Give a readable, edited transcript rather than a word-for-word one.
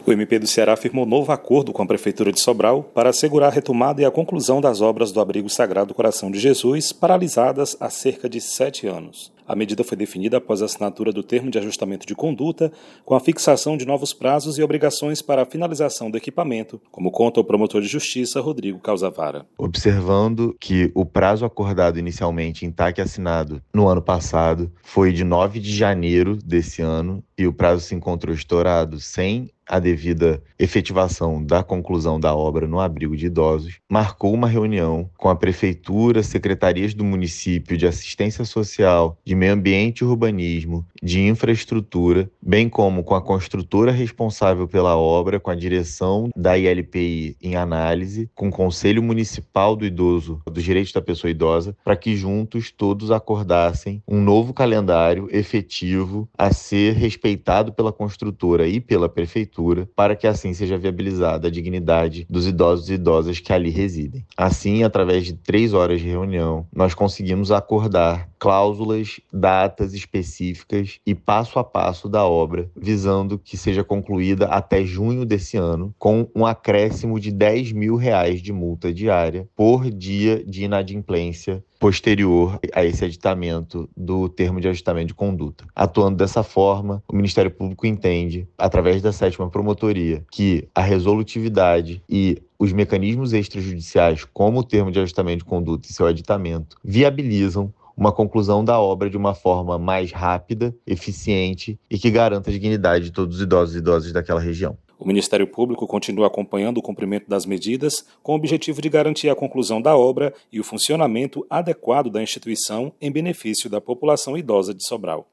O MP do Ceará firmou novo acordo com a Prefeitura de Sobral para assegurar a retomada e a conclusão das obras do Abrigo Sagrado Coração de Jesus, paralisadas há cerca de 7 anos. A medida foi definida após a assinatura do termo de ajustamento de conduta, com a fixação de novos prazos e obrigações para a finalização do equipamento, como conta o promotor de justiça Rodrigo Calzavara. Observando que o prazo acordado inicialmente em TAC assinado no ano passado foi de 9 de janeiro desse ano e o prazo se encontrou estourado sem a devida efetivação da conclusão da obra no abrigo de idosos, marcou uma reunião com a Prefeitura, secretarias do município de assistência social, de meio ambiente e urbanismo, de infraestrutura, bem como com a construtora responsável pela obra, com a direção da ILPI em análise, com o Conselho Municipal do Idoso, dos Direitos da Pessoa Idosa, para que juntos todos acordassem um novo calendário efetivo a ser respeitado pela construtora e pela Prefeitura, para que assim seja viabilizada a dignidade dos idosos e idosas que ali residem. Assim, através de 3 horas de reunião, nós conseguimos acordar cláusulas, datas específicas e passo a passo da obra, visando que seja concluída até junho desse ano, com um acréscimo de R$10 mil de multa diária por dia de inadimplência posterior a esse aditamento do termo de ajustamento de conduta. Atuando dessa forma, o Ministério Público entende, através da 7ª Promotoria, que a resolutividade e os mecanismos extrajudiciais, como o termo de ajustamento de conduta e seu aditamento, viabilizam uma conclusão da obra de uma forma mais rápida, eficiente e que garanta a dignidade de todos os idosos e idosas daquela região. O Ministério Público continua acompanhando o cumprimento das medidas com o objetivo de garantir a conclusão da obra e o funcionamento adequado da instituição em benefício da população idosa de Sobral.